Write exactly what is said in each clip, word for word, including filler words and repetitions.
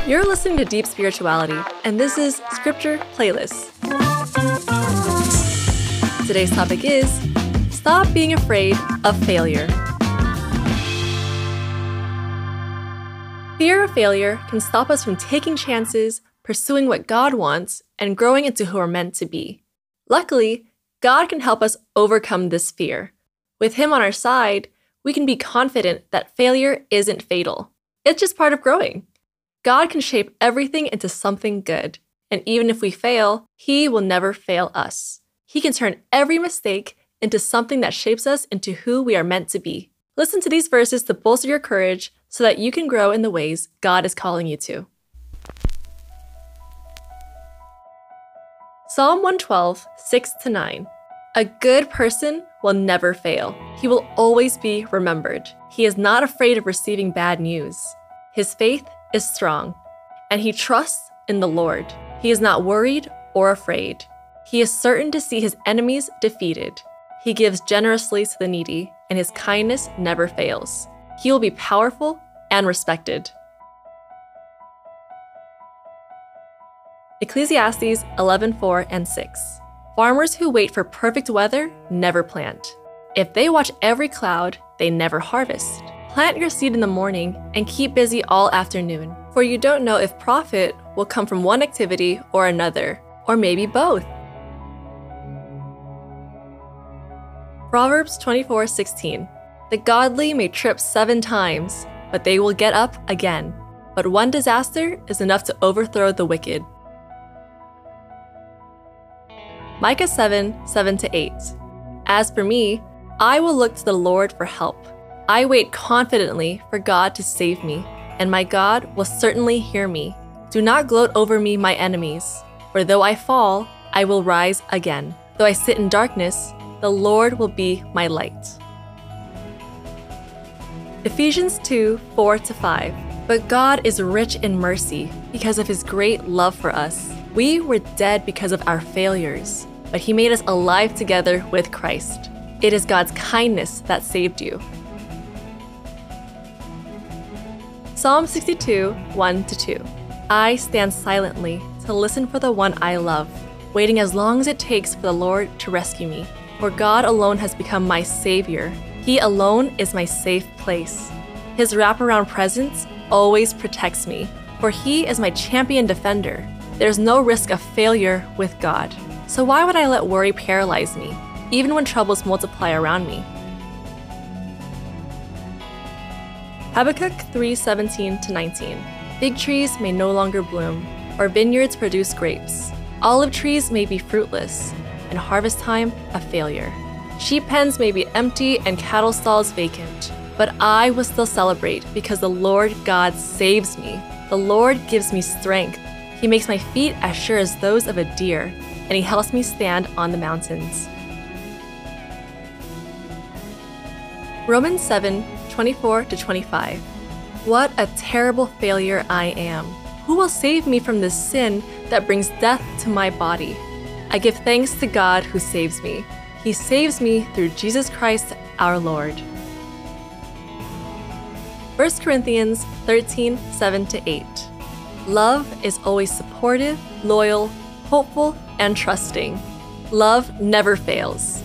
You're listening to Deep Spirituality, and this is Scripture Playlist. Today's topic is Stop Being Afraid of Failure. Fear of failure can stop us from taking chances, pursuing what God wants, and growing into who we're meant to be. Luckily, God can help us overcome this fear. With Him on our side, we can be confident that failure isn't fatal. It's just part of growing. God can shape everything into something good, and even if we fail, He will never fail us. He can turn every mistake into something that shapes us into who we are meant to be. Listen to these verses to bolster your courage so that you can grow in the ways God is calling you to. Psalm one twelve, six to nine. A good person will never fail. He will always be remembered. He is not afraid of receiving bad news. His faith is strong, and he trusts in the Lord. He is not worried or afraid. He is certain to see his enemies defeated. He gives generously to the needy, and his kindness never fails. He will be powerful and respected. Ecclesiastes eleven, four and six. Farmers who wait for perfect weather never plant. If they watch every cloud, they never harvest. Plant your seed in the morning and keep busy all afternoon, for you don't know if profit will come from one activity or another, or maybe both. Proverbs twenty-four, sixteen. The godly may trip seven times, but they will get up again. But one disaster is enough to overthrow the wicked. Micah seven, seven to eight. As for me, I will look to the Lord for help. I wait confidently for God to save me, and my God will certainly hear me. Do not gloat over me, my enemies, for though I fall, I will rise again. Though I sit in darkness, the Lord will be my light. Ephesians two, four to five. But God is rich in mercy because of His great love for us. We were dead because of our failures, but He made us alive together with Christ. It is God's kindness that saved you. Psalm sixty-two, one to two. I stand silently to listen for the one I love, waiting as long as it takes for the Lord to rescue me. For God alone has become my Savior. He alone is my safe place. His wraparound presence always protects me, for He is my champion defender. There's no risk of failure with God. So why would I let worry paralyze me, even when troubles multiply around me? Habakkuk three, seventeen to nineteen. Fig trees may no longer bloom, or vineyards produce grapes. Olive trees may be fruitless, and harvest time a failure. Sheep pens may be empty and cattle stalls vacant, but I will still celebrate because the Lord God saves me. The Lord gives me strength. He makes my feet as sure as those of a deer, and He helps me stand on the mountains. Romans seven, twenty-four to twenty-five. What a terrible failure I am. Who will save me from this sin that brings death to my body? I give thanks to God who saves me. He saves me through Jesus Christ our Lord. First Corinthians thirteen, seven to eight. Love is always supportive, loyal, hopeful, and trusting. Love never fails.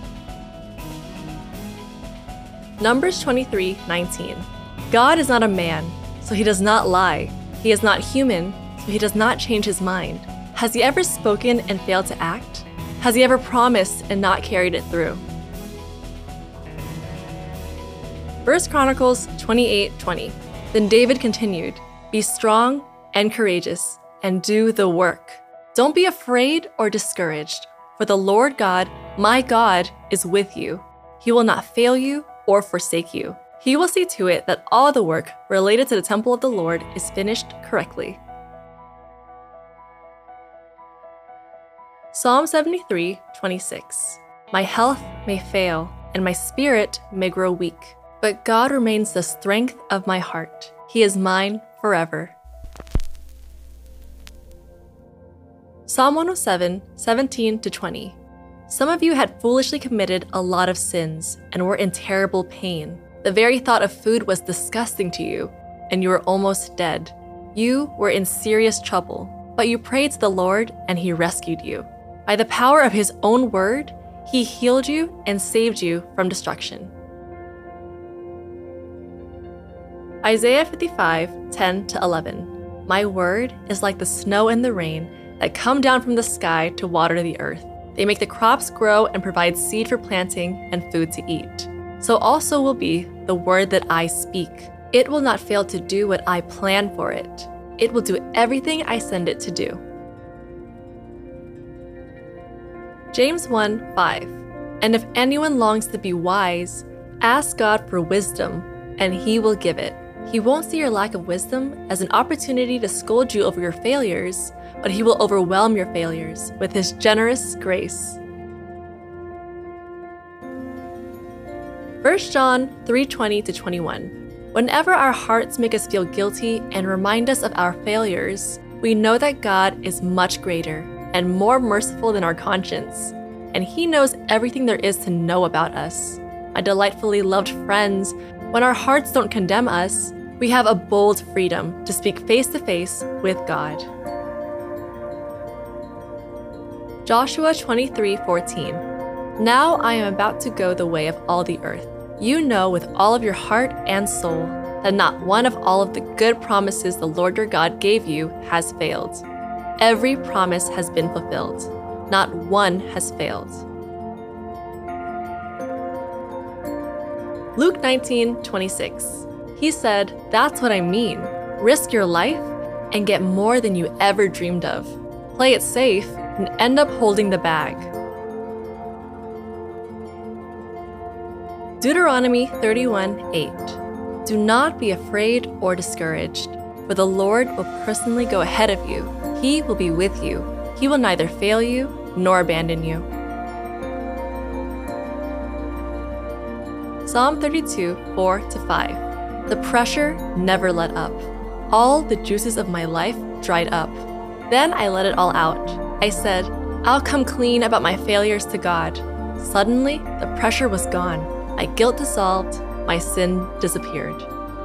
Numbers twenty-three, nineteen. God is not a man, so He does not lie. He is not human, so He does not change His mind. Has He ever spoken and failed to act? Has He ever promised and not carried it through? First Chronicles twenty-eight, twenty. Then David continued, Be strong and courageous, and do the work. Don't be afraid or discouraged, for the Lord God, my God, is with you. He will not fail you or forsake you. He will see to it that all the work related to the temple of the Lord is finished correctly. Psalm seventy-three, twenty-six. My health may fail, and my spirit may grow weak, but God remains the strength of my heart. He is mine forever. Psalm one oh seven, seventeen to twenty. Some of you had foolishly committed a lot of sins and were in terrible pain. The very thought of food was disgusting to you, and you were almost dead. You were in serious trouble, but you prayed to the Lord and He rescued you. By the power of His own word, He healed you and saved you from destruction. Isaiah fifty-five, ten to eleven. My word is like the snow and the rain that come down from the sky to water the earth. They make the crops grow and provide seed for planting and food to eat. So also will be the word that I speak. It will not fail to do what I plan for it. It will do everything I send it to do. James one, five. And if anyone longs to be wise, ask God for wisdom, and He will give it. He won't see your lack of wisdom as an opportunity to scold you over your failures, but He will overwhelm your failures with His generous grace. First John three, twenty to twenty-one. Whenever our hearts make us feel guilty and remind us of our failures, we know that God is much greater and more merciful than our conscience, and He knows everything there is to know about us. My delightfully loved friends, when our hearts don't condemn us, we have a bold freedom to speak face to face with God. Joshua twenty-three, fourteen. Now I am about to go the way of all the earth. You know with all of your heart and soul that not one of all of the good promises the Lord your God gave you has failed. Every promise has been fulfilled. Not one has failed. Luke nineteen, twenty-six. He said, that's what I mean. Risk your life and get more than you ever dreamed of. Play it safe and end up holding the bag. Deuteronomy thirty-one, eight. Do not be afraid or discouraged, for the Lord will personally go ahead of you. He will be with you. He will neither fail you nor abandon you. Psalm thirty-two, four to five. The pressure never let up. All the juices of my life dried up. Then I let it all out. I said, I'll come clean about my failures to God. Suddenly, the pressure was gone. My guilt dissolved, my sin disappeared.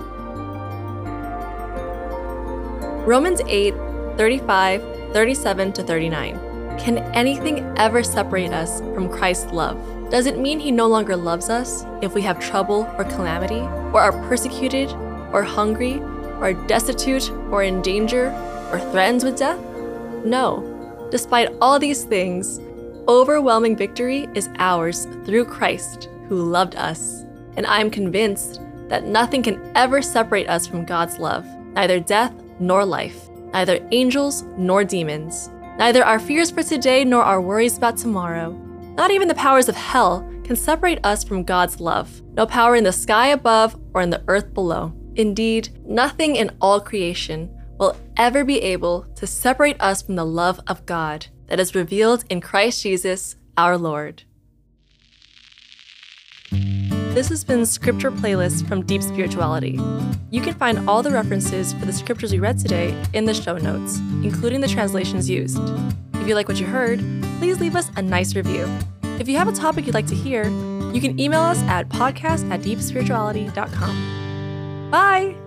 Romans eight, thirty-five, thirty-seven to thirty-nine. Can anything ever separate us from Christ's love? Does it mean He no longer loves us if we have trouble or calamity, or are persecuted, or hungry, or destitute, or in danger, or threatened with death? No. Despite all these things, overwhelming victory is ours through Christ, who loved us. And I am convinced that nothing can ever separate us from God's love, neither death nor life, neither angels nor demons, neither our fears for today nor our worries about tomorrow. Not even the powers of hell can separate us from God's love, no power in the sky above or in the earth below. Indeed, nothing in all creation will ever be able to separate us from the love of God that is revealed in Christ Jesus, our Lord. This has been Scripture Playlist from Deep Spirituality. You can find all the references for the scriptures we read today in the show notes, including the translations used. If you like what you heard, please leave us a nice review. If you have a topic you'd like to hear, you can email us at podcast at deep spirituality dot com. Bye!